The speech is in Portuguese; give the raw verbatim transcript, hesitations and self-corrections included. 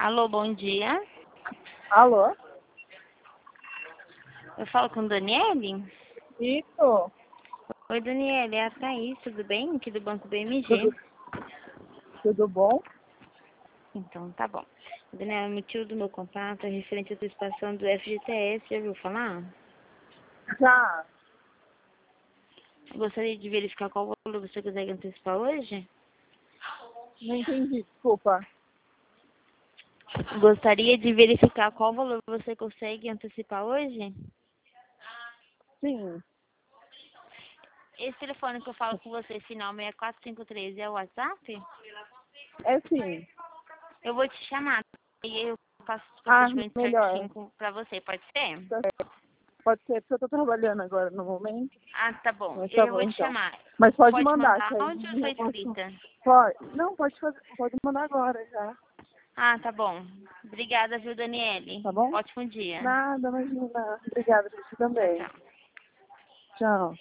Alô, bom dia. Alô? Eu falo com Daniele? Isso. Oi, Daniele, é a Thaís, tudo bem? Aqui do Banco B M G. Tudo, tudo bom? Então, tá bom. Daniela, o motivo do meu contato é referente à antecipação do F G T S, já ouviu falar? Já. Eu gostaria de verificar qual valor você consegue antecipar hoje? Não entendi, desculpa. Gostaria de verificar qual valor você consegue antecipar hoje? Sim. Esse telefone que eu falo com você, final seis quatro cinco três, é o WhatsApp? É sim. Eu vou te chamar e eu faço o Ah, procedimento melhor. certinho com- pra você, pode ser? Tá certo. Pode ser, porque eu tô trabalhando agora no momento. Ah, tá bom. Mas Eu tá já bom, vou te então. chamar. Mas pode Pode mandar, mandar que aí áudio ou só eu posso... escrita? Pode. Não, pode fazer, pode mandar agora já. Ah, tá bom. Obrigada, viu, Daniele? Tá bom? Ótimo dia. Nada, imagina. Obrigada, você Tchau, também. tchau. Tchau.